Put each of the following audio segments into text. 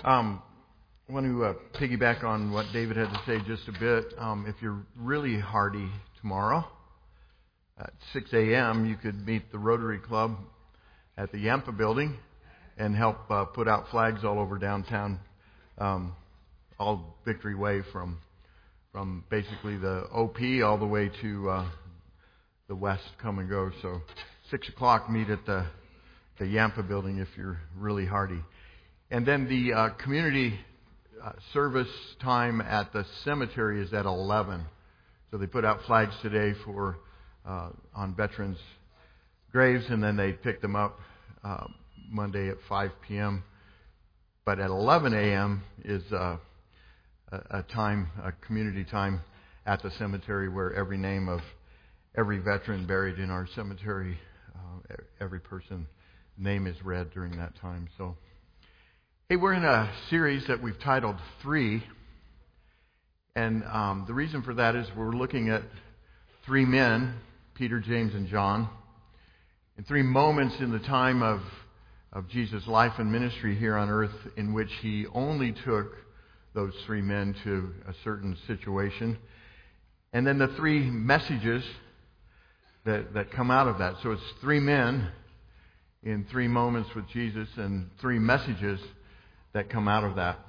I want to piggyback on what David had to say just a bit. If you're really hardy tomorrow, at 6 a.m., you could meet the Rotary Club at the Yampa building and help put out flags all over downtown, all Victory Way from basically the OP all the way to the west come and go. So 6 o'clock, meet at the Yampa building if you're really hardy. And then the community service time at the cemetery is at 11. So they put out flags today for on veterans' graves, and then they pick them up Monday at 5 p.m. But at 11 a.m. is a community time at the cemetery where every name of every veteran buried in our cemetery, every person's name is read during that time. So, hey, we're in a series that we've titled 3, and the reason for that is we're looking at 3 men, Peter, James, and John, and 3 moments in the time of Jesus' life and ministry here on earth in which he only took those 3 men to a certain situation, and then the 3 messages that come out of that. So it's 3 men in 3 moments with Jesus and 3 messages that come out of that.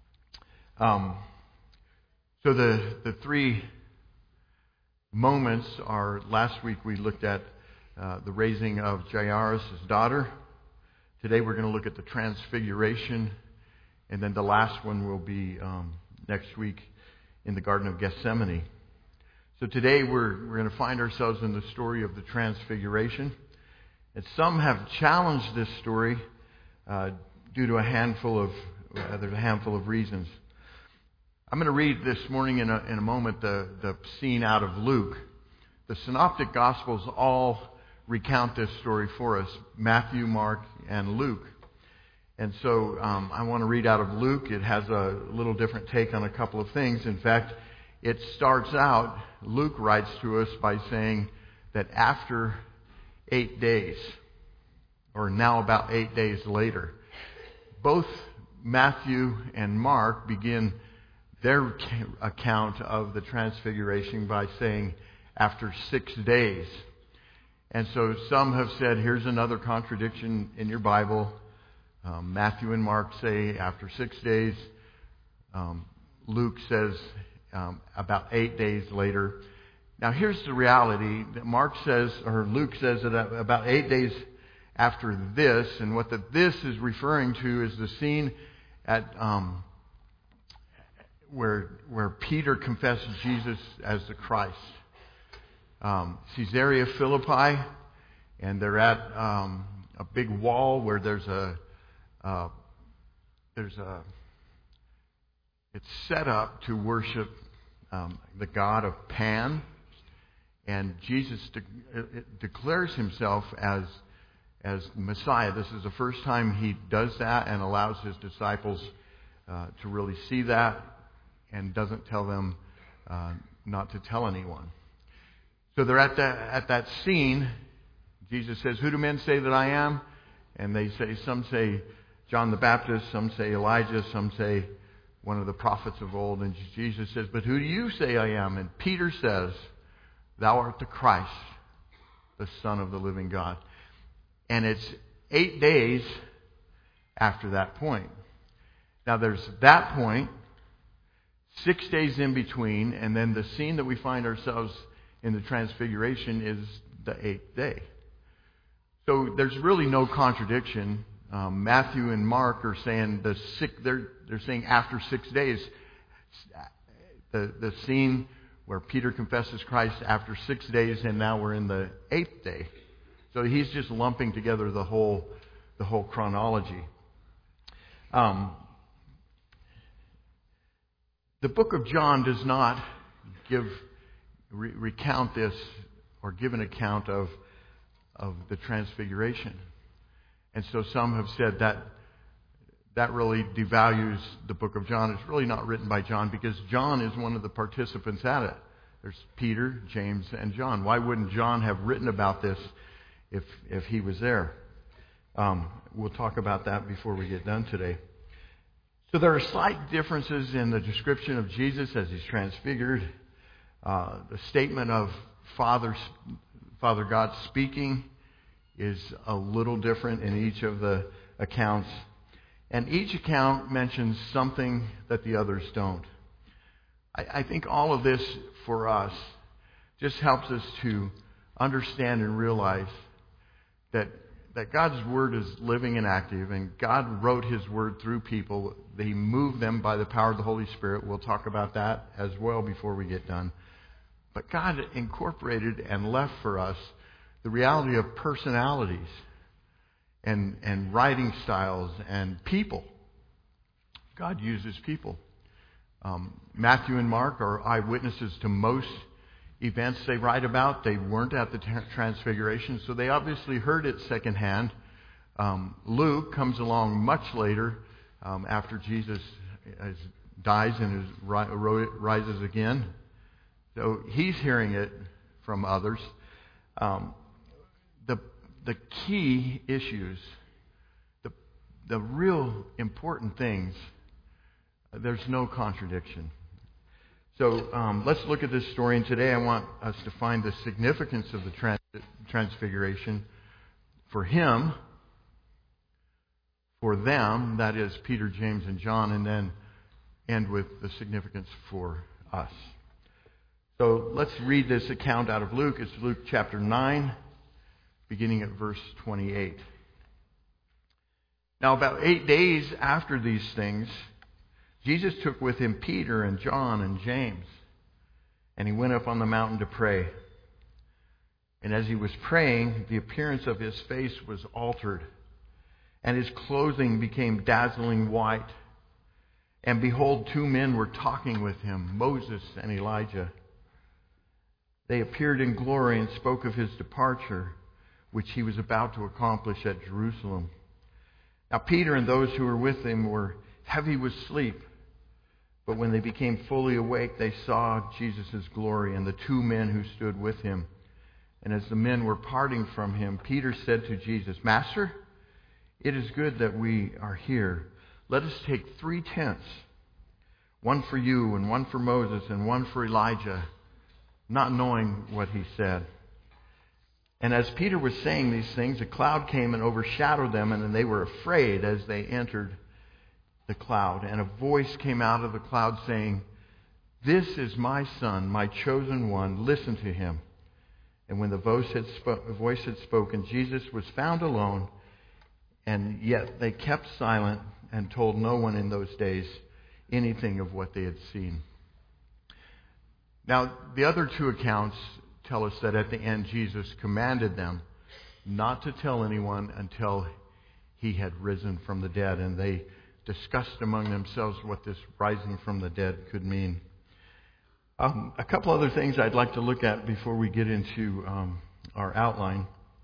So the 3 moments are, last week we looked at the raising of Jairus' daughter. Today we're going to look at the transfiguration, and then the last one will be next week in the Garden of Gethsemane. So today we're going to find ourselves in the story of the transfiguration. And some have challenged this story due to a handful of reasons. I'm going to read this morning in a moment the scene out of Luke. The Synoptic Gospels all recount this story for us: Matthew, Mark, and Luke. And so I want to read out of Luke. It has a little different take on a couple of things. In fact, it starts out, Luke writes to us by saying that after 8 days, or now about 8 days later. Both Matthew and Mark begin their account of the transfiguration by saying after 6 days. And so some have said, here's another contradiction in your Bible. Matthew and Mark say after 6 days. Luke says about 8 days later. Now here's the reality. Mark says, or Luke says that about 8 days after this, and what this is referring to is the scene at where Peter confessed Jesus as the Christ. Caesarea Philippi, and they're at a big wall where it's set up to worship the god of Pan. And Jesus declares himself as Messiah. This is the first time he does that and allows his disciples to really see that, and doesn't tell them not to tell anyone. So they're at that scene. Jesus says, "Who do men say that I am?" And they say, some say John the Baptist, some say Elijah, some say one of the prophets of old. And Jesus says, "But who do you say I am?" And Peter says, "Thou art the Christ, the Son of the living God." And it's 8 days after that point. Now there's that point, 6 days in between, and then the scene that we find ourselves in the Transfiguration is the 8th day. So there's really no contradiction. Matthew and Mark are saying they're saying after 6 days. The scene where Peter confesses Christ after 6 days, and now we're in the 8th day. So he's just lumping together the whole chronology. The book of John does not recount this or give an account of the Transfiguration. And so some have said that really devalues the book of John. It's really not written by John because John is one of the participants at it. There's Peter, James, and John. Why wouldn't John have written about this if he was there? We'll talk about that before we get done today. So there are slight differences in the description of Jesus as he's transfigured. The statement of Father God speaking is a little different in each of the accounts. And each account mentions something that the others don't. I think all of this for us just helps us to understand and realize that God's Word is living and active, and God wrote His Word through people. He moved them by the power of the Holy Spirit. We'll talk about that as well before we get done. But God incorporated and left for us the reality of personalities and writing styles and people. God uses people. Matthew and Mark are eyewitnesses to most events they write about. They weren't at the Transfiguration, so they obviously heard it secondhand. Luke comes along much later, after Jesus dies and rises again. So he's hearing it from others. The key issues, the real important things, there's no contradiction. So let's look at this story, and today I want us to find the significance of the Transfiguration for him, for them, that is Peter, James, and John, and then end with the significance for us. So let's read this account out of Luke. It's Luke chapter 9, beginning at verse 28. Now about 8 days after these things, Jesus took with him Peter and John and James, and he went up on the mountain to pray. And as he was praying, the appearance of his face was altered, and his clothing became dazzling white. And behold, 2 men were talking with him, Moses and Elijah. They appeared in glory and spoke of his departure, which he was about to accomplish at Jerusalem. Now Peter and those who were with him were heavy with sleep. But when they became fully awake, they saw Jesus' glory and the 2 men who stood with him. And as the men were parting from him, Peter said to Jesus, Master, it is good that we are here. Let us take 3 tents, one for you and one for Moses and one for Elijah, not knowing what he said. And as Peter was saying these things, a cloud came and overshadowed them, and they were afraid as they entered the cloud. And a voice came out of the cloud saying, This is my Son, my chosen one. Listen to him. And when the voice had spoken, Jesus was found alone, and yet they kept silent and told no one in those days anything of what they had seen. Now, the other 2 accounts tell us that at the end Jesus commanded them not to tell anyone until he had risen from the dead, and they discussed among themselves what this rising from the dead could mean. A couple other things I'd like to look at before we get into our outline.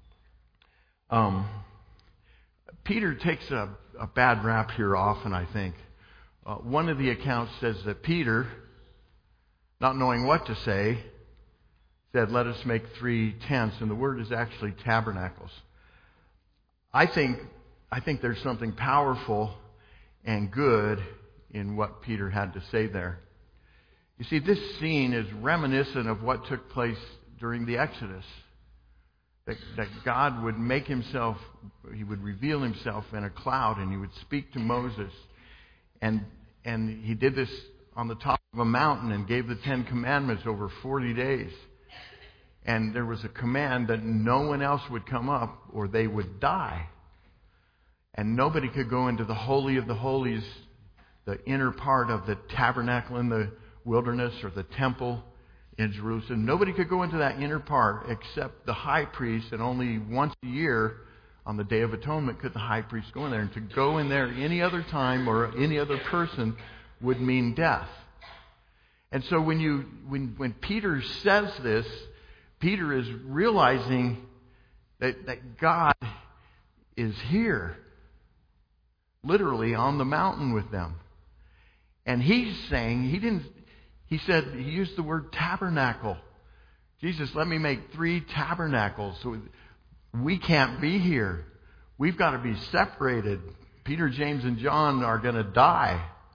Peter takes a bad rap here often, I think. One of the accounts says that Peter, not knowing what to say, said, let us make 3 tents, and the word is actually tabernacles. I think there's something powerful and good in what Peter had to say there. You see, this scene is reminiscent of what took place during the Exodus. That God would make himself, he would reveal himself in a cloud, and he would speak to Moses. And he did this on the top of a mountain and gave the 10 Commandments over 40 days. And there was a command that no one else would come up or they would die. And nobody could go into the Holy of the Holies, the inner part of the tabernacle in the wilderness or the temple in Jerusalem. Nobody could go into that inner part except the high priest, and only once a year on the Day of Atonement could the high priest go in there. And to go in there any other time or any other person would mean death. And so when Peter says this, Peter is realizing that God is here, literally on the mountain with them. And he's saying, he used the word tabernacle. Jesus, let me make 3 tabernacles. So we can't be here. We've got to be separated. Peter, James, and John are going to die.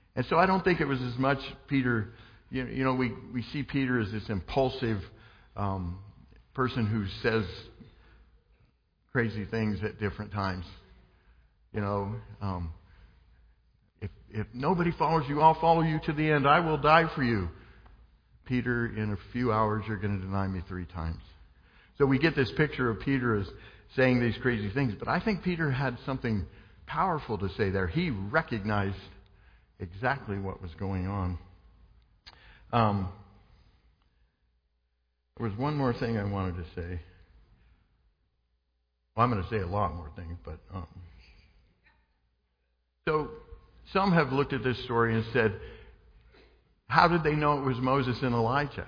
And so I don't think it was as much Peter. We see Peter as this impulsive person who says crazy things at different times. If nobody follows you, I'll follow you to the end. I will die for you. Peter, in a few hours, you're going to deny me 3 times. So we get this picture of Peter as saying these crazy things. But I think Peter had something powerful to say there. He recognized exactly what was going on. There was one more thing I wanted to say. Well, I'm going to say a lot more things, but so some have looked at this story and said, how did they know it was Moses and Elijah?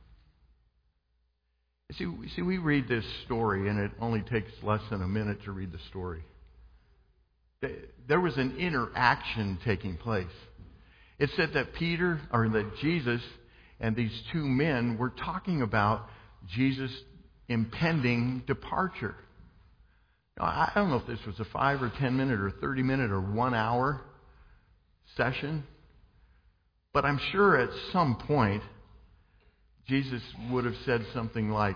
You see, we read this story, and it only takes less than a minute to read the story. There was an interaction taking place. It said that Jesus and these 2 men were talking about Jesus' impending departure. Now, I don't know if this was a 5 or 10 minute or 30 minute or 1 hour session, but I'm sure at some point Jesus would have said something like,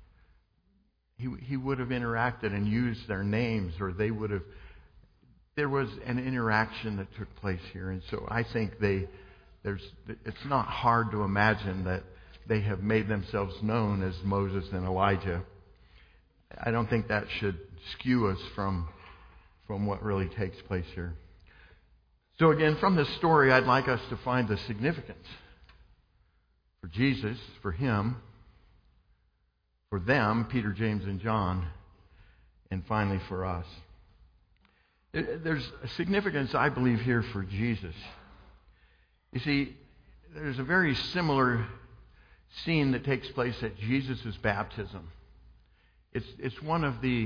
he would have interacted and used their names, or there was an interaction that took place here. And so I think it's not hard to imagine that they have made themselves known as Moses and Elijah. I don't think that should skew us from what really takes place here. So again, from this story, I'd like us to find the significance for Jesus, for him, for them, Peter, James, and John, and finally for us. There's a significance, I believe, here for Jesus. You see, there's a very similar scene that takes place at Jesus' baptism. It's one of the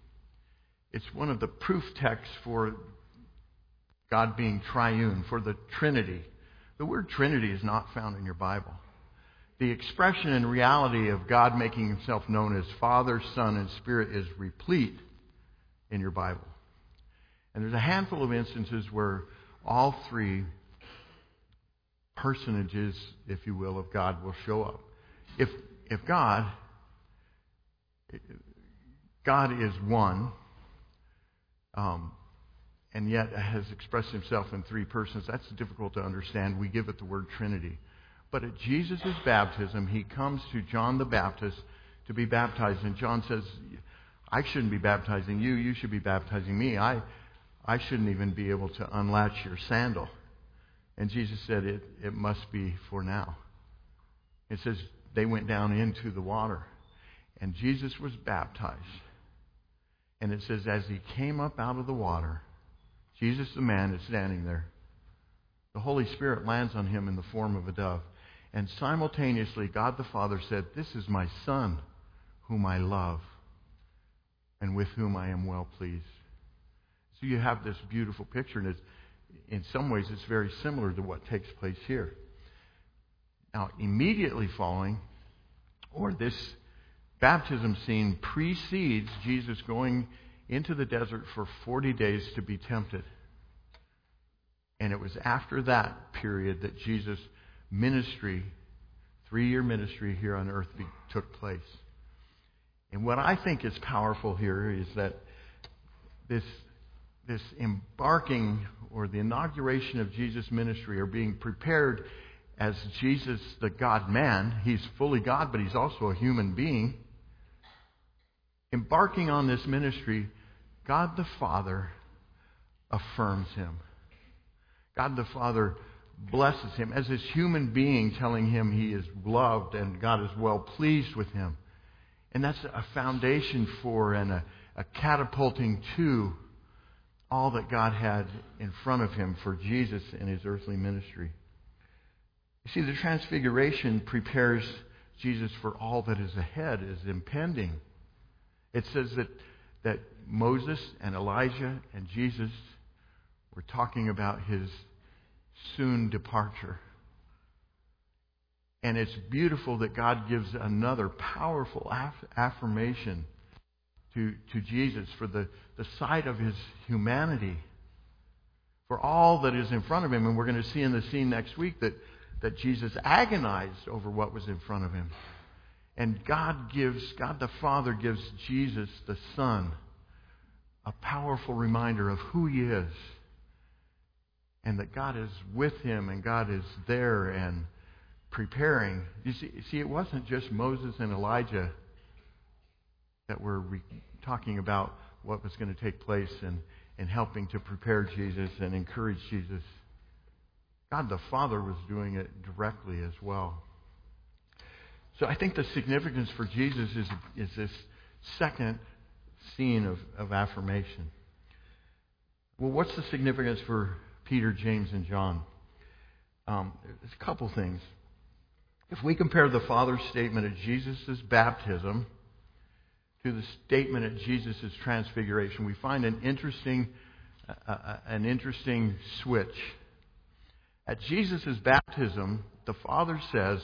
proof texts for God being triune, for the Trinity. The word Trinity is not found in your Bible. The expression and reality of God making himself known as Father, Son, and Spirit is replete in your Bible. And there's a handful of instances where all 3 personages, if you will, of God will show up. If God is one, and yet has expressed himself in 3 persons, that's difficult to understand. We give it the word Trinity. But at Jesus' baptism, he comes to John the Baptist to be baptized. And John says, I shouldn't be baptizing you. You should be baptizing me. I shouldn't even be able to unlatch your sandal. And Jesus said, it must be for now. It says they went down into the water. And Jesus was baptized. And it says as he came up out of the water, Jesus the man is standing there. The Holy Spirit lands on him in the form of a dove. And simultaneously, God the Father said, this is my Son, whom I love, and with whom I am well pleased. So you have this beautiful picture, and in some ways it's very similar to what takes place here. Now, immediately following, or this baptism scene precedes Jesus going into the desert for 40 days to be tempted. And it was after that period that Jesus' ministry, 3-year ministry here on earth took place. And what I think is powerful here is that this embarking or the inauguration of Jesus' ministry or being prepared as Jesus, the God-man, he's fully God, but he's also a human being. Embarking on this ministry, God the Father affirms him. God the Father blesses him as this human being, telling him he is loved and God is well pleased with him. And that's a foundation for and a catapulting to all that God had in front of him for Jesus in his earthly ministry. You see, the transfiguration prepares Jesus for all that is ahead, is impending. It says that Moses and Elijah and Jesus were talking about his soon departure. And it's beautiful that God gives another powerful affirmation to Jesus for the sight of his humanity. for all that is in front of him. And we're going to see in the scene next week that Jesus agonized over what was in front of him. And God the Father gives Jesus, the Son, a powerful reminder of who he is. And that God is with him and God is there and preparing. You see, it wasn't just Moses and Elijah that were talking about what was going to take place and helping to prepare Jesus and encourage Jesus. God the Father was doing it directly as well. So I think the significance for Jesus is this second scene of affirmation. Well, what's the significance for Peter, James, and John? There's a couple things. If we compare the Father's statement at Jesus' baptism to the statement at Jesus' transfiguration, we find an interesting switch. At Jesus' baptism, the Father says,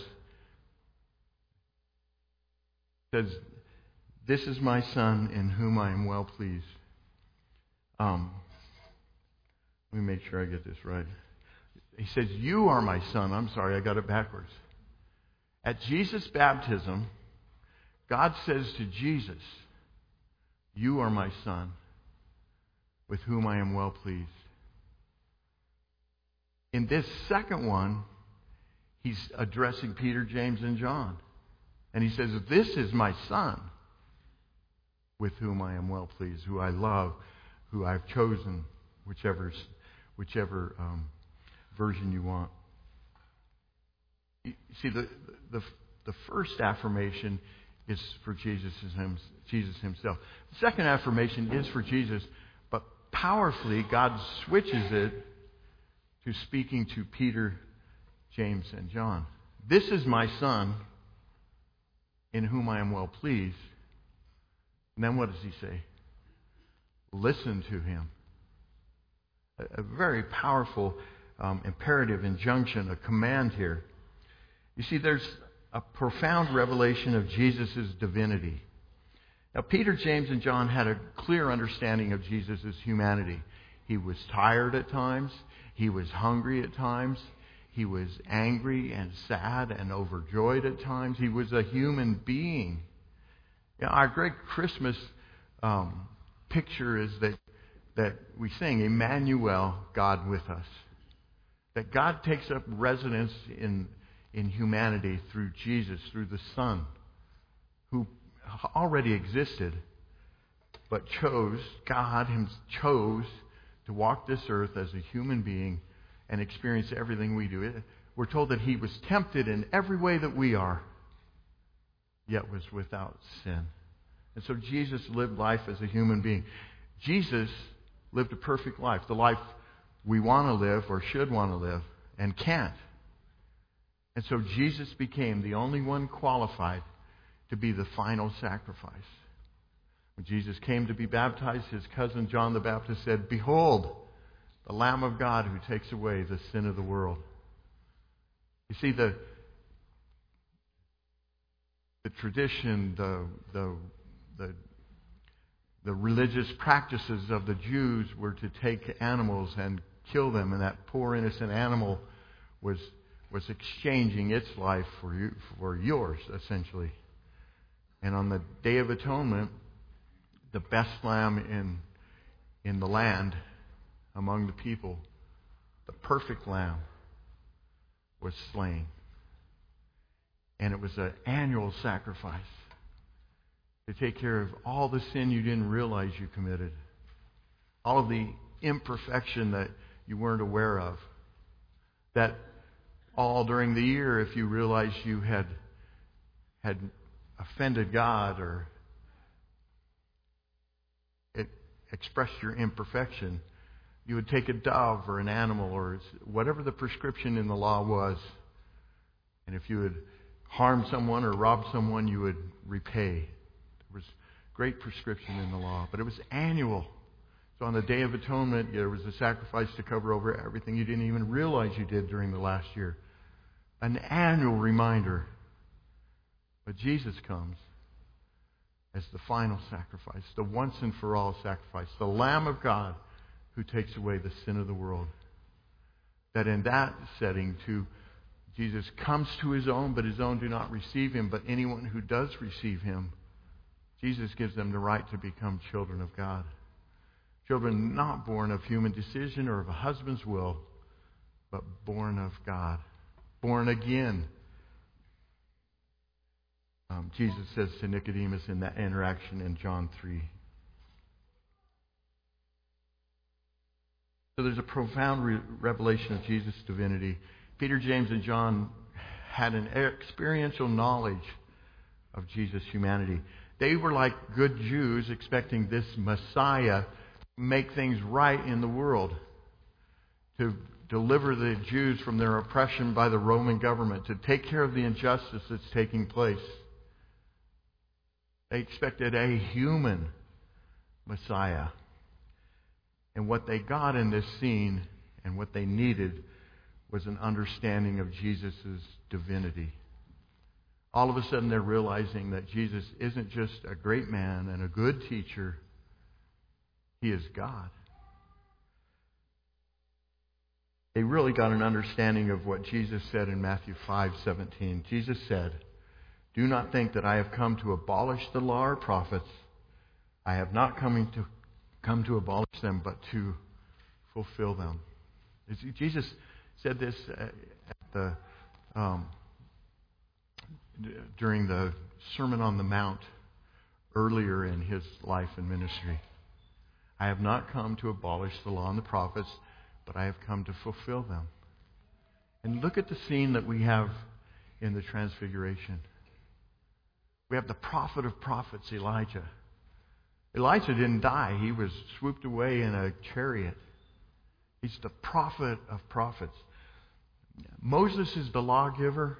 "This is my Son in whom I am well pleased." Let me make sure I get this right. He says, "You are my Son." I'm sorry, I got it backwards. At Jesus' baptism, God says to Jesus, "You are my Son, with whom I am well pleased." In this second one, he's addressing Peter, James, and John. And he says, "This is my Son, with whom I am well pleased, who I love, who I've chosen," whichever version you want. You see, the first affirmation is for Jesus himself. The second affirmation is for Jesus, but powerfully God switches it to speaking to Peter, James, and John. "This is my Son, in whom I am well pleased." And then what does he say? Listen to him. A very powerful imperative, injunction, a command here. You see, there's a profound revelation of Jesus' divinity. Now, Peter, James, and John had a clear understanding of Jesus' humanity. He was tired at times. He was hungry at times. He was angry and sad and overjoyed at times. He was a human being. You know, our great Christmas picture is that we sing, "Emmanuel, God with us." That God takes up residence in humanity through Jesus, through the Son, who already existed, but God chose to walk this earth as a human being and experience everything we do. We're told that he was tempted in every way that we are, yet was without sin. And so Jesus lived life as a human being. Jesus lived a perfect life, the life we want to live or should want to live and can't. And so Jesus became the only one qualified to be the final sacrifice. When Jesus came to be baptized, his cousin John the Baptist said, "Behold, the Lamb of God who takes away the sin of the world." You see, the tradition, the religious practices of the Jews were to take animals and kill them, and that poor innocent animal was exchanging its life for yours, essentially. And on the Day of Atonement, the best lamb in the land among the people, the perfect lamb, was slain. And it was an annual sacrifice to take care of all the sin you didn't realize you committed, all of the imperfection that you weren't aware of, that all during the year, if you realized you had offended God or expressed your imperfection, you would take a dove or an animal or whatever the prescription in the law was. And if you had harmed someone or robbed someone, you would repay. There was great prescription in the law, but it was annual. So on the Day of Atonement, there was a sacrifice to cover over everything you didn't even realize you did during the last year. An annual reminder. But Jesus comes as the final sacrifice, the once and for all sacrifice, the Lamb of God who takes away the sin of the world. that in that setting Jesus comes to his own, but his own do not receive him. But anyone who does receive him, Jesus gives them the right to become children of God. Children not born of human decision or of a husband's will, but born of God. Born again. Jesus says to Nicodemus in that interaction in John 3. So there's a profound revelation of Jesus' divinity. Peter, James, and John had an experiential knowledge of Jesus' humanity. They were like good Jews expecting this Messiah to make things right in the world, to deliver the Jews from their oppression by the Roman government, to take care of the injustice that's taking place. They expected a human Messiah. And what they got in this scene and what they needed was an understanding of Jesus' divinity. All of a sudden they're realizing that Jesus isn't just a great man and a good teacher. He is God. They really got an understanding of what Jesus said in Matthew 5:17. Jesus said, "Do not think that I have come to abolish the law or prophets. I have not come to abolish them, but to fulfill them." Jesus said this during the Sermon on the Mount earlier in his life and ministry. I have not come to abolish the law and the prophets, but I have come to fulfill them. And look at the scene that we have in the Transfiguration. We have the prophet of prophets, Elijah. Elijah didn't die. He was swooped away in a chariot. He's the prophet of prophets. Moses is the lawgiver.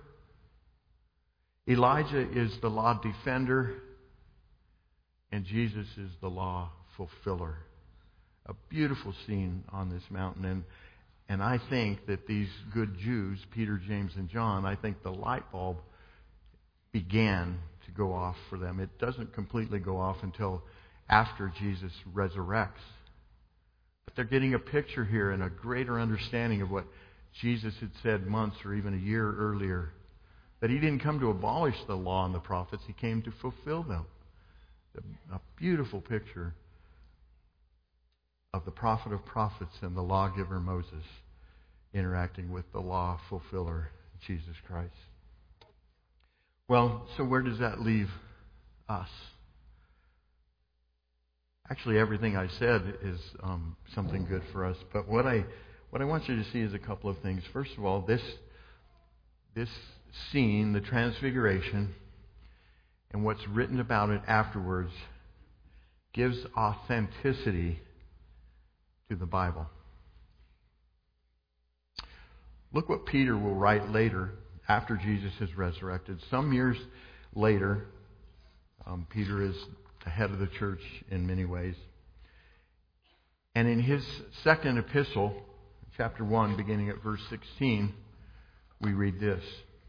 Elijah is the law defender. And Jesus is the law fulfiller. A beautiful scene on this mountain. And I think that these good Jews, Peter, James, and John, I think the light bulb began to go off for them. It doesn't completely go off until after Jesus resurrects. But they're getting a picture here and a greater understanding of what Jesus had said months or even a year earlier. That he didn't come to abolish the law and the prophets. He came to fulfill them. A beautiful picture of the prophet of prophets and the lawgiver Moses interacting with the law fulfiller, Jesus Christ. Well, so where does that leave us? Actually, everything I said is something good for us. But what I want you to see is a couple of things. First of all, this scene, the Transfiguration, and what's written about it afterwards, gives authenticity to the Bible. Look what Peter will write later, after Jesus has resurrected. Some years later, Peter is the head of the church in many ways. And in his second epistle, chapter 1, beginning at verse 16, we read this.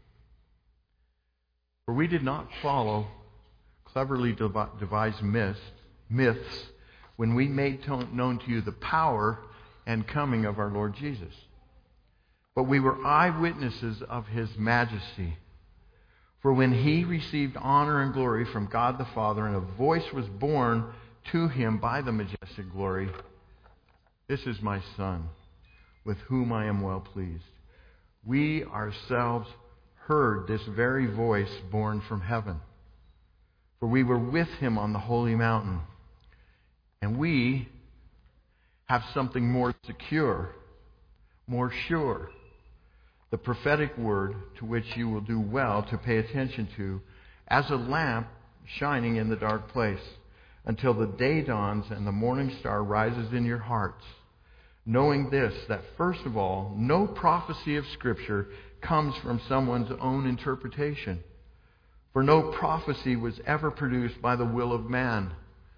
For we did not follow cleverly devised myths when we made known to you the power and coming of our Lord Jesus. But we were eyewitnesses of his majesty. For when he received honor and glory from God the Father, and a voice was borne to him by the majestic glory, "This is my Son, with whom I am well pleased." We ourselves heard this very voice borne from heaven. For we were with him on the holy mountain. And we have something more secure, more sure. The prophetic word to which you will do well to pay attention to, as a lamp shining in the dark place, until the day dawns and the morning star rises in your hearts. Knowing this, that first of all, no prophecy of Scripture comes from someone's own interpretation. For no prophecy was ever produced by the will of man.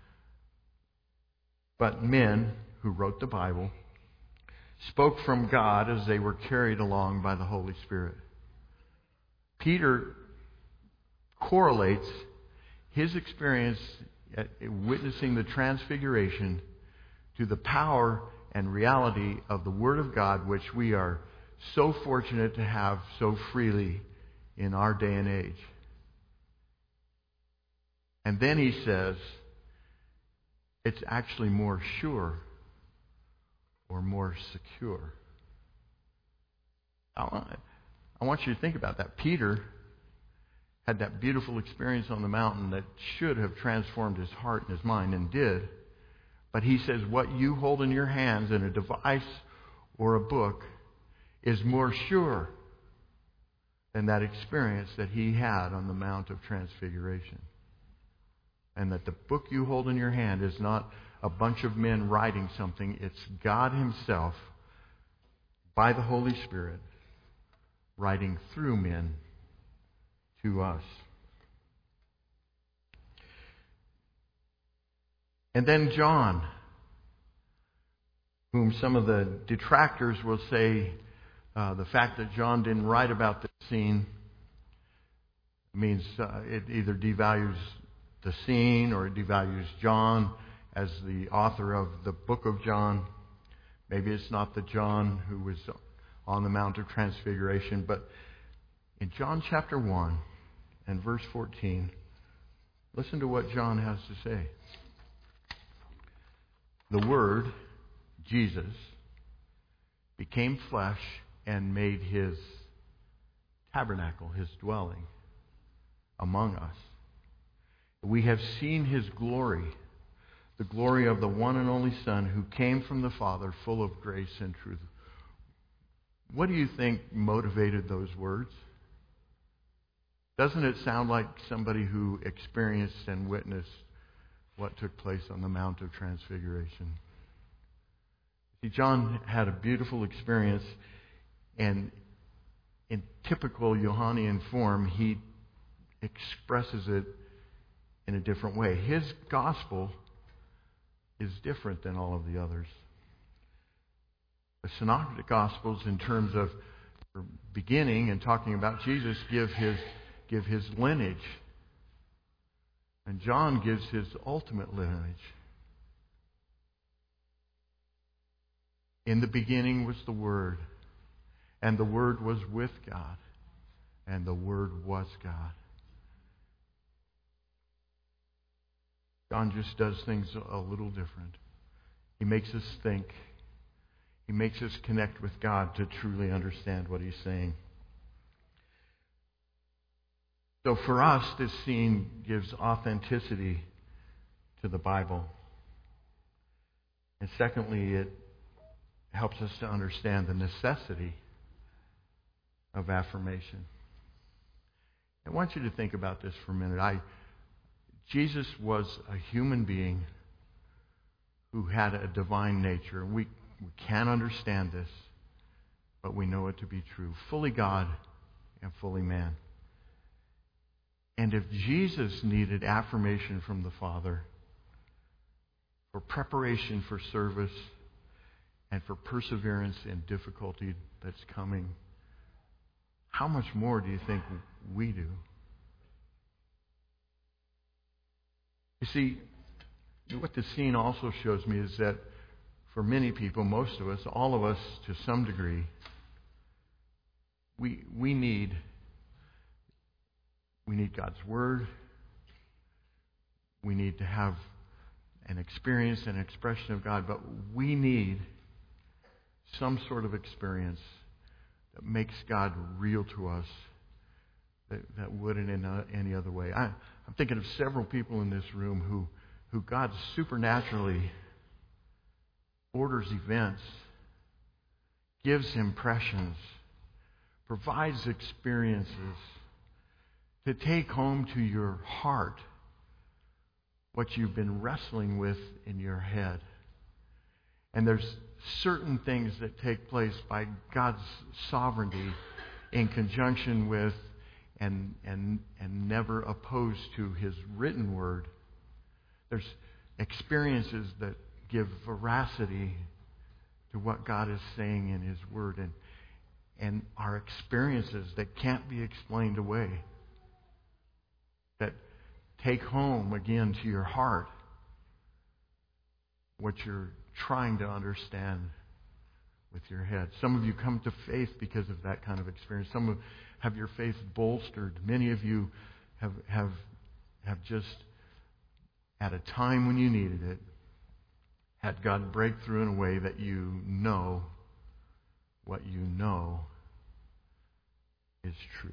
But men who wrote the Bible spoke from God as they were carried along by the Holy Spirit. Peter correlates his experience at witnessing the Transfiguration to the power and reality of the Word of God, which we are so fortunate to have so freely in our day and age. And then he says, it's actually more sure or more secure. I want you to think about that. Peter had that beautiful experience on the mountain that should have transformed his heart and his mind, and did. But he says, what you hold in your hands in a device or a book is more sure than that experience that he had on the Mount of Transfiguration. And that the book you hold in your hand is not a bunch of men writing something. It's God himself, by the Holy Spirit, writing through men to us. And then John, whom some of the detractors will say the fact that John didn't write about this scene means it either devalues the scene or it devalues John as the author of the book of John. Maybe it's not the John who was on the Mount of Transfiguration, but in John chapter 1 and verse 14, listen to what John has to say. The Word, Jesus, became flesh and made his tabernacle, his dwelling, among us. We have seen his glory, the glory of the one and only Son who came from the Father, full of grace and truth. What do you think motivated those words? Doesn't it sound like somebody who experienced and witnessed what took place on the Mount of Transfiguration? See, John had a beautiful experience, and in typical Johannine form, he expresses it in a different way. His gospel is different than all of the others. The Synoptic Gospels, in terms of beginning and talking about Jesus, give his lineage. And John gives his ultimate lineage. In the beginning was the Word, and the Word was with God, and the Word was God. John just does things a little different. He makes us think. He makes us connect with God to truly understand what he's saying. So for us, this scene gives authenticity to the Bible. And secondly, it helps us to understand the necessity of affirmation. I want you to think about this for a minute. Jesus was a human being who had a divine nature. We can't understand this, but we know it to be true. Fully God and fully man. And if Jesus needed affirmation from the Father for preparation for service and for perseverance in difficulty that's coming, how much more do you think we do? You see, what the scene also shows me is that for many people, most of us, all of us to some degree, we need God's Word. We need to have an experience and expression of God, but we need some sort of experience that makes God real to us that wouldn't in any other way. I'm thinking of several people in this room who God supernaturally orders events, gives impressions, provides experiences to take home to your heart what you've been wrestling with in your head. And there's certain things that take place by God's sovereignty in conjunction with and never opposed to his written word. There's experiences that give veracity to what God is saying in his word, and are experiences that can't be explained away, that take home again to your heart what you're trying to understand with your head. Some of you come to faith because of that kind of experience. Some of have your faith bolstered. Many of you have just, at a time when you needed it, had God break through in a way that you know what you know is true.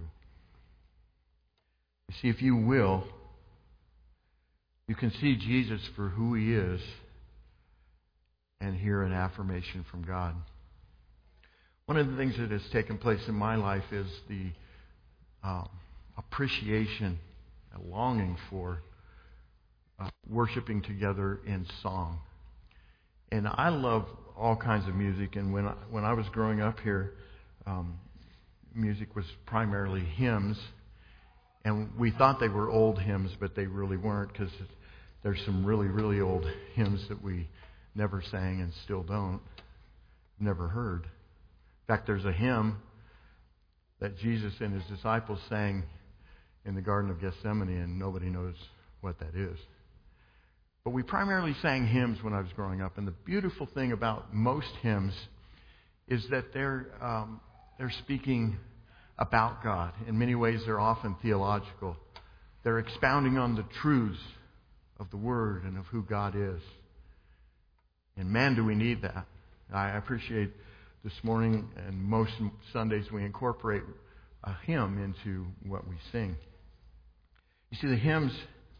You see, if you will, you can see Jesus for who He is and hear an affirmation from God. One of the things that has taken place in my life is the appreciation, a longing for worshiping together in song. And I love all kinds of music. And when I was growing up here, music was primarily hymns. And we thought they were old hymns, but they really weren't, because there's some really, really old hymns that we never sang and still don't, never heard. In fact, there's a hymn that Jesus and His disciples sang in the Garden of Gethsemane, and nobody knows what that is. But we primarily sang hymns when I was growing up, and the beautiful thing about most hymns is that they're speaking about God. In many ways, they're often theological. They're expounding on the truths of the Word and of who God is. And man, do we need that. I appreciate this morning and most Sundays we incorporate a hymn into what we sing. You see, the hymns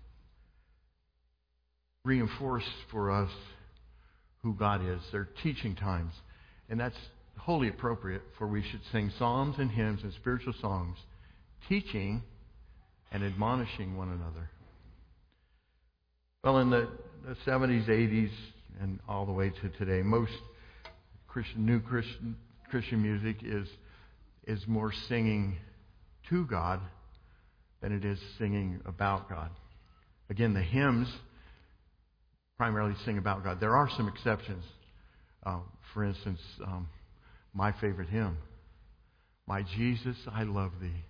reinforce for us who God is. They're teaching times. And that's wholly appropriate, for we should sing psalms and hymns and spiritual songs, teaching and admonishing one another. Well, in the 70s, 80s, and all the way to today, most Christian music is more singing to God than it is singing about God. Again, the hymns primarily sing about God. There are some exceptions. For instance, my favorite hymn, "My Jesus, I love Thee."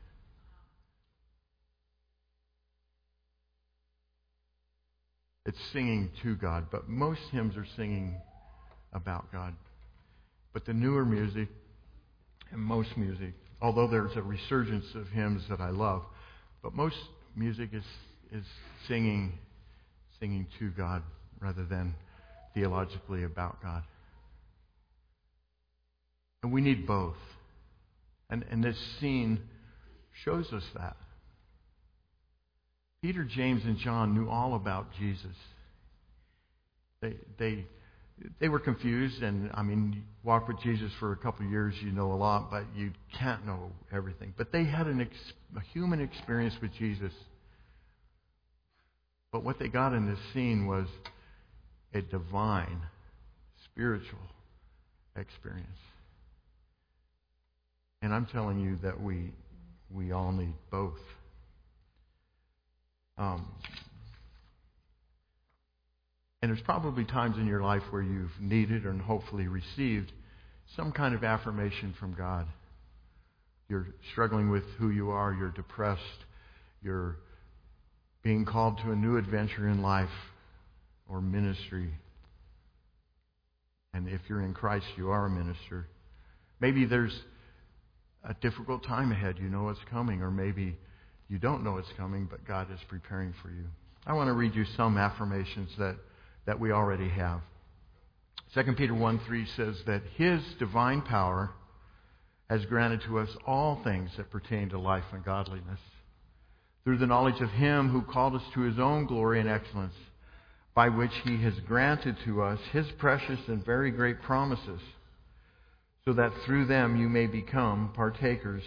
It's singing to God, but most hymns are singing about God. But the newer music, and most music, although there's a resurgence of hymns that I love, but most music is singing to God rather than theologically about God. And we need both. And this scene shows us that. Peter, James, and John knew all about Jesus. They were confused, and I mean, you walk with Jesus for a couple of years, you know a lot, but you can't know everything. But they had a human experience with Jesus. But what they got in this scene was a divine, spiritual experience. And I'm telling you that we all need both. And there's probably times in your life where you've needed and hopefully received some kind of affirmation from God. You're struggling with who you are, you're depressed, you're being called to a new adventure in life or ministry. And if you're in Christ, you are a minister. Maybe there's a difficult time ahead. You know it's coming, or maybe you don't know it's coming, but God is preparing for you. I want to read you some affirmations that we already have. 2 Peter 1:3 says that His divine power has granted to us all things that pertain to life and godliness, through the knowledge of Him who called us to His own glory and excellence, by which He has granted to us His precious and very great promises, so that through them you may become partakers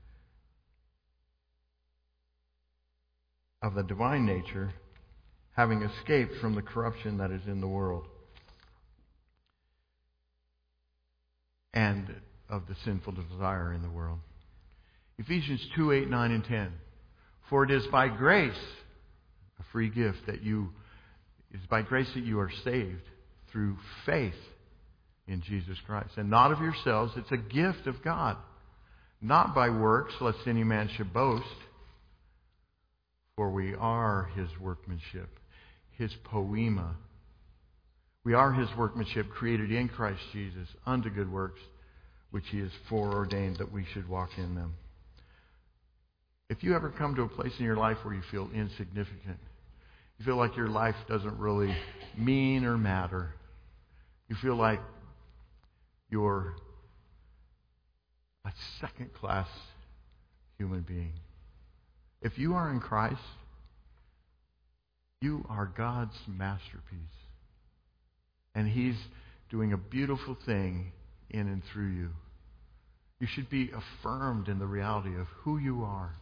of the divine nature, having escaped from the corruption that is in the world and of the sinful desire in the world. Ephesians 2:8, 9, and 10. For it is by grace, a free gift, it is by grace that you are saved through faith in Jesus Christ. And not of yourselves, it's a gift of God, not by works, lest any man should boast. For we are His workmanship, His poema. We are His workmanship, created in Christ Jesus unto good works, which He has foreordained that we should walk in them. If you ever come to a place in your life where you feel insignificant, you feel like your life doesn't really mean or matter, you feel like you're a second-class human being, if you are in Christ, you are God's masterpiece. And He's doing a beautiful thing in and through you. You should be affirmed in the reality of who you are.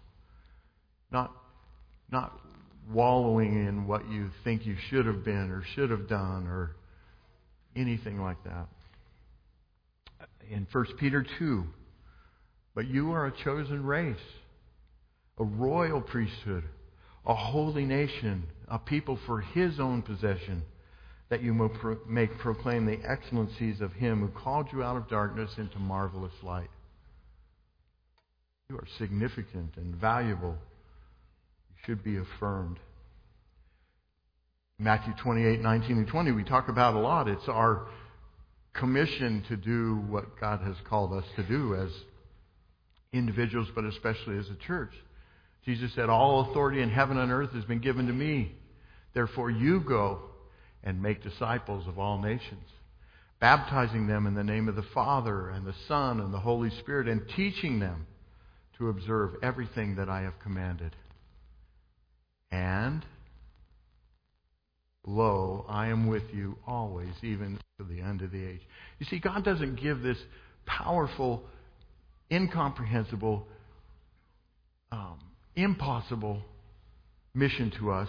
Not wallowing in what you think you should have been or should have done or anything like that. In 1 Peter 2, but you are a chosen race, a royal priesthood, a holy nation, a people for His own possession, that you may proclaim the excellencies of Him who called you out of darkness into marvelous light. You are significant and valuable. You should be affirmed. Matthew 28:19 and 20, we talk about a lot. It's our commission to do what God has called us to do as individuals, but especially as a church. Jesus said, all authority in heaven and earth has been given to me. Therefore you go and make disciples of all nations, baptizing them in the name of the Father and the Son and the Holy Spirit, and teaching them to observe everything that I have commanded. And lo, I am with you always, even to the end of the age. You see, God doesn't give this powerful, incomprehensible, impossible mission to us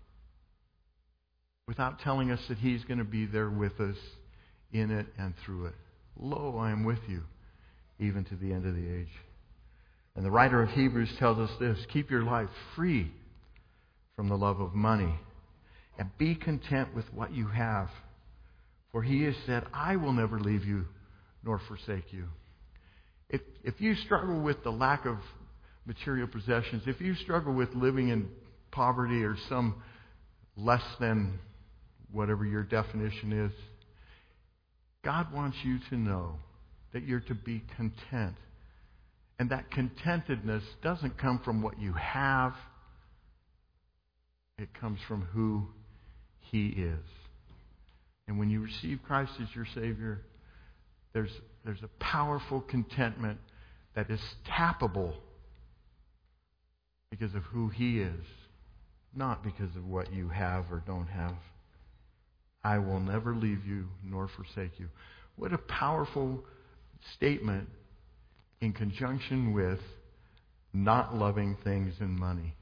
without telling us that He's going to be there with us in it and through it. Lo, I am with you, even to the end of the age. And the writer of Hebrews tells us this: keep your life free from the love of money, and be content with what you have. For He has said, I will never leave you nor forsake you. If you struggle with the lack of material possessions, if you struggle with living in poverty or some less than whatever your definition is, God wants you to know that you're to be content. And that contentedness doesn't come from what you have. It comes from who He is. And when you receive Christ as your Savior, there's a powerful contentment that is tappable because of who He is, not because of what you have or don't have. I will never leave you nor forsake you. What a powerful statement in conjunction with not loving things and money.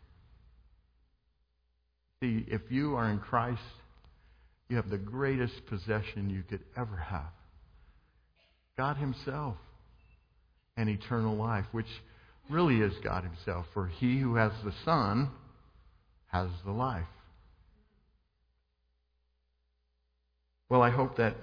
See, if you are in Christ, you have the greatest possession you could ever have. God Himself and eternal life, which really is God Himself. For he who has the Son has the life. Well, I hope that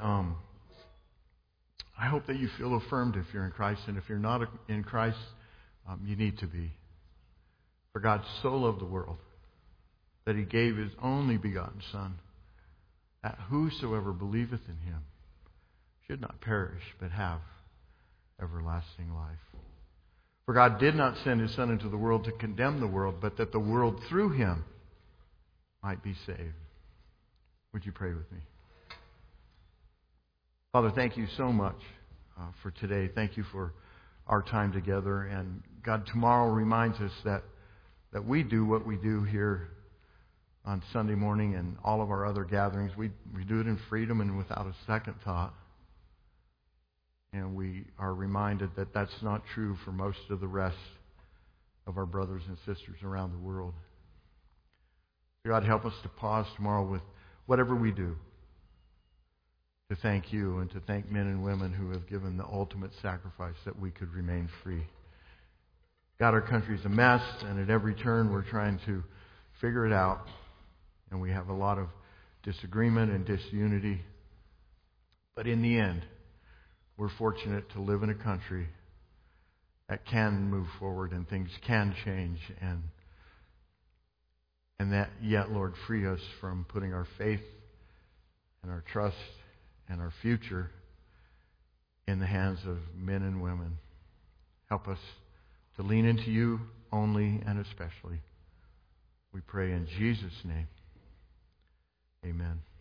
you feel affirmed if you're in Christ, and if you're not in Christ, you need to be. For God so loved the world that He gave His only begotten Son, that whosoever believeth in Him should not perish, but have everlasting life. For God did not send His Son into the world to condemn the world, but that the world through Him might be saved. Would you pray with me? Father, thank you so much for today. Thank you for our time together. And God, tomorrow reminds us that we do what we do here on Sunday morning and all of our other gatherings. We do it in freedom and without a second thought. And we are reminded that that's not true for most of the rest of our brothers and sisters around the world. God, help us to pause tomorrow with whatever we do to thank You and to thank men and women who have given the ultimate sacrifice that we could remain free. God, our country's a mess, and at every turn we're trying to figure it out. And we have a lot of disagreement and disunity. But in the end, we're fortunate to live in a country that can move forward and things can change, and that yet, Lord, free us from putting our faith and our trust and our future in the hands of men and women. Help us to lean into you only and especially. We pray in Jesus' name. Amen.